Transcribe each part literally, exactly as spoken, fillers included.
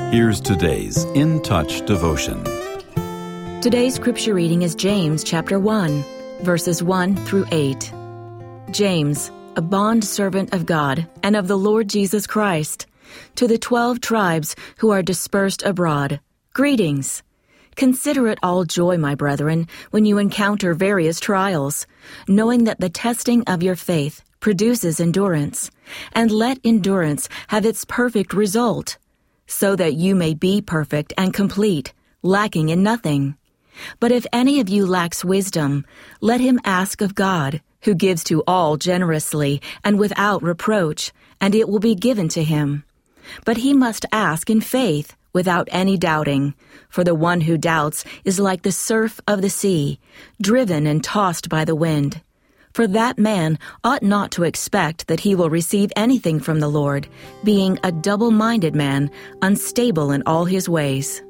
Here's today's In Touch devotion. Today's scripture reading is James chapter one, verses one through eight. James, a bondservant of God and of the Lord Jesus Christ, to the twelve tribes who are dispersed abroad, greetings. Consider it all joy, my brethren, when you encounter various trials, knowing that the testing of your faith produces endurance, and let endurance have its perfect result, so that you may be perfect and complete, lacking in nothing. But if any of you lacks wisdom, let him ask of God, who gives to all generously and without reproach, and it will be given to him. But he must ask in faith, without any doubting, for the one who doubts is like the surf of the sea, driven and tossed by the wind. For that man ought not to expect that he will receive anything from the Lord, being a double-minded man, unstable in all his ways.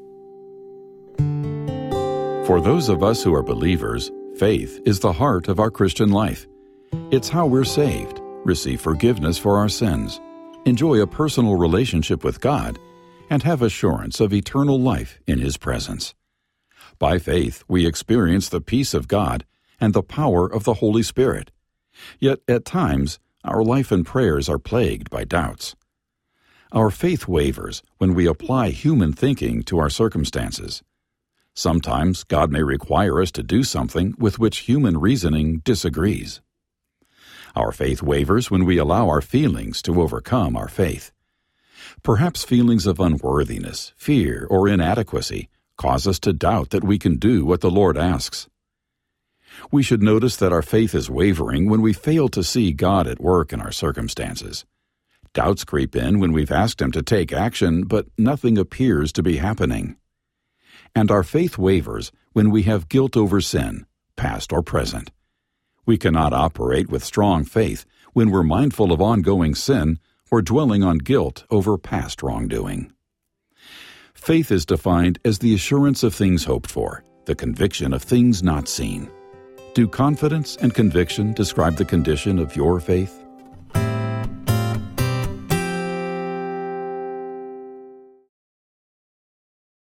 For those of us who are believers, faith is the heart of our Christian life. It's how we're saved, receive forgiveness for our sins, enjoy a personal relationship with God, and have assurance of eternal life in His presence. By faith, we experience the peace of God and the power of the Holy Spirit. Yet at times, our life and prayers are plagued by doubts. Our faith wavers when we apply human thinking to our circumstances. Sometimes God may require us to do something with which human reasoning disagrees. Our faith wavers when we allow our feelings to overcome our faith. Perhaps feelings of unworthiness, fear, or inadequacy cause us to doubt that we can do what the Lord asks. We should notice that our faith is wavering when we fail to see God at work in our circumstances. Doubts creep in when we've asked Him to take action, but nothing appears to be happening. And our faith wavers when we have guilt over sin, past or present. We cannot operate with strong faith when we're mindful of ongoing sin or dwelling on guilt over past wrongdoing. Faith is defined as the assurance of things hoped for, the conviction of things not seen. Do confidence and conviction describe the condition of your faith?